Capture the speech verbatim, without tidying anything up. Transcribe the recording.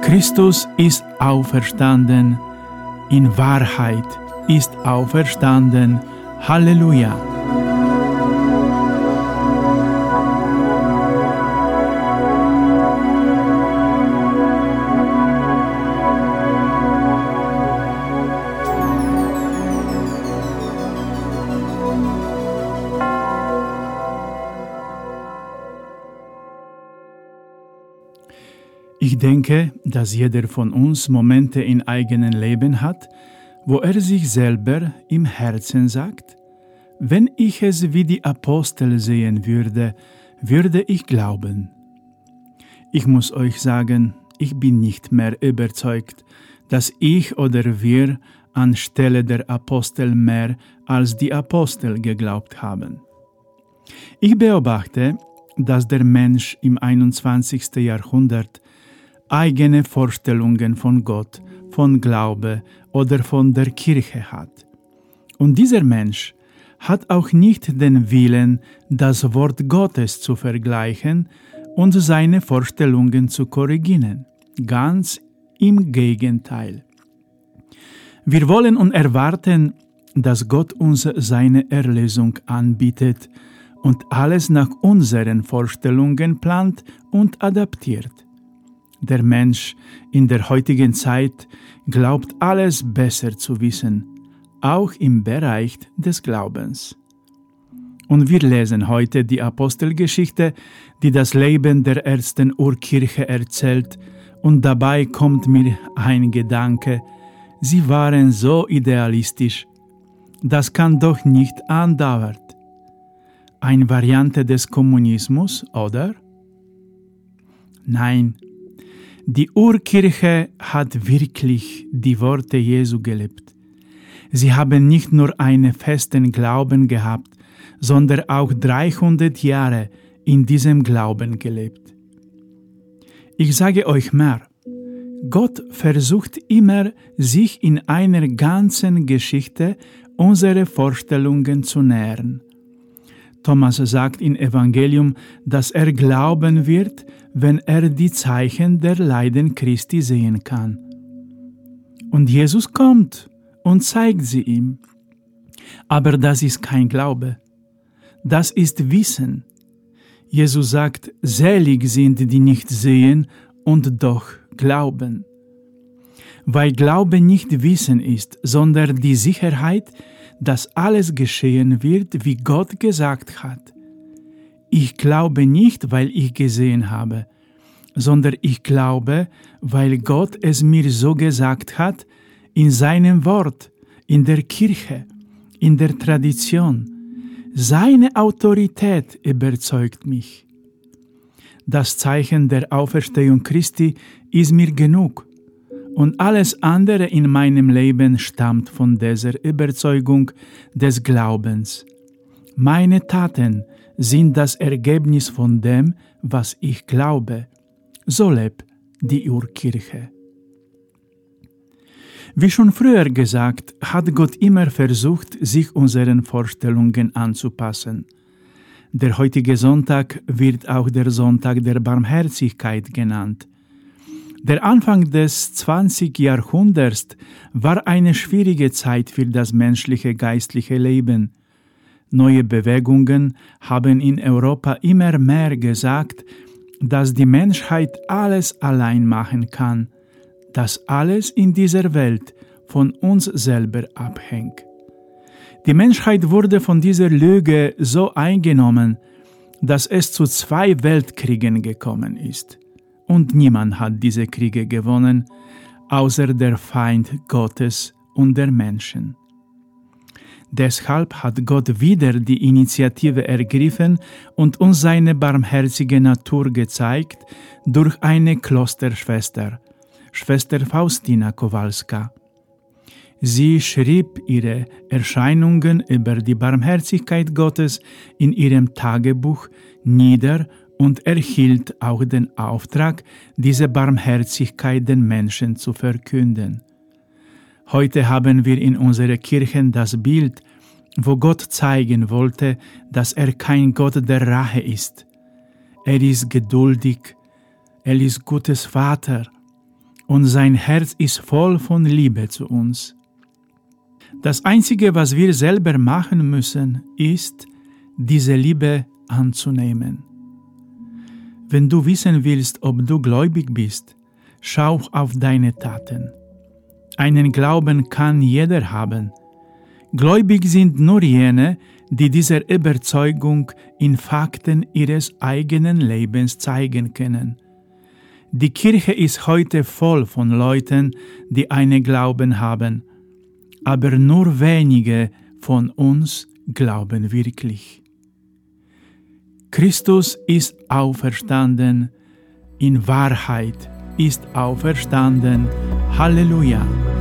Christus ist auferstanden, in Wahrheit ist auferstanden. Halleluja! Ich denke, dass jeder von uns Momente im eigenen Leben hat, wo er sich selber im Herzen sagt, wenn ich es wie die Apostel sehen würde, würde ich glauben. Ich muss euch sagen, ich bin nicht mehr überzeugt, dass ich oder wir anstelle der Apostel mehr als die Apostel geglaubt haben. Ich beobachte, dass der Mensch im einundzwanzigsten Jahrhundert eigene Vorstellungen von Gott, von Glaube oder von der Kirche hat. Und dieser Mensch hat auch nicht den Willen, das Wort Gottes zu vergleichen und seine Vorstellungen zu korrigieren. Ganz im Gegenteil. Wir wollen und erwarten, dass Gott uns seine Erlösung anbietet und alles nach unseren Vorstellungen plant und adaptiert. Der Mensch in der heutigen Zeit glaubt alles besser zu wissen, auch im Bereich des Glaubens. Und wir lesen heute die Apostelgeschichte, die das Leben der ersten Urkirche erzählt, und dabei kommt mir ein Gedanke, sie waren so idealistisch, das kann doch nicht andauern. Eine Variante des Kommunismus, oder? Nein, die Urkirche hat wirklich die Worte Jesu gelebt. Sie haben nicht nur einen festen Glauben gehabt, sondern auch dreihundert Jahre in diesem Glauben gelebt. Ich sage euch mehr, Gott versucht immer, sich in einer ganzen Geschichte unsere Vorstellungen zu nähern. Thomas sagt im Evangelium, dass er glauben wird, wenn er die Zeichen der Leiden Christi sehen kann. Und Jesus kommt und zeigt sie ihm. Aber das ist kein Glaube. Das ist Wissen. Jesus sagt, selig sind die nicht sehen und doch glauben. Weil Glaube nicht Wissen ist, sondern die Sicherheit, dass alles geschehen wird, wie Gott gesagt hat. Ich glaube nicht, weil ich gesehen habe, sondern ich glaube, weil Gott es mir so gesagt hat, in seinem Wort, in der Kirche, in der Tradition. Seine Autorität überzeugt mich. Das Zeichen der Auferstehung Christi ist mir genug. Und alles andere in meinem Leben stammt von dieser Überzeugung des Glaubens. Meine Taten sind das Ergebnis von dem, was ich glaube. So lebt die Urkirche. Wie schon früher gesagt, hat Gott immer versucht, sich unseren Vorstellungen anzupassen. Der heutige Sonntag wird auch der Sonntag der Barmherzigkeit genannt. Der Anfang des zwanzigsten Jahrhunderts war eine schwierige Zeit für das menschliche geistliche Leben. Neue Bewegungen haben in Europa immer mehr gesagt, dass die Menschheit alles allein machen kann, dass alles in dieser Welt von uns selber abhängt. Die Menschheit wurde von dieser Lüge so eingenommen, dass es zu zwei Weltkriegen gekommen ist. Und niemand hat diese Kriege gewonnen, außer der Feind Gottes und der Menschen. Deshalb hat Gott wieder die Initiative ergriffen und uns seine barmherzige Natur gezeigt durch eine Klosterschwester, Schwester Faustina Kowalska. Sie schrieb ihre Erscheinungen über die Barmherzigkeit Gottes in ihrem Tagebuch nieder und erhielt auch den Auftrag, diese Barmherzigkeit den Menschen zu verkünden. Heute haben wir in unserer Kirche das Bild, wo Gott zeigen wollte, dass er kein Gott der Rache ist. Er ist geduldig, er ist Gottes Vater und sein Herz ist voll von Liebe zu uns. Das Einzige, was wir selber machen müssen, ist, diese Liebe anzunehmen. Wenn du wissen willst, ob du gläubig bist, schau auf deine Taten. Einen Glauben kann jeder haben. Gläubig sind nur jene, die diese Überzeugung in Fakten ihres eigenen Lebens zeigen können. Die Kirche ist heute voll von Leuten, die einen Glauben haben, aber nur wenige von uns glauben wirklich. Christus ist auferstanden, in Wahrheit ist auferstanden. Halleluja!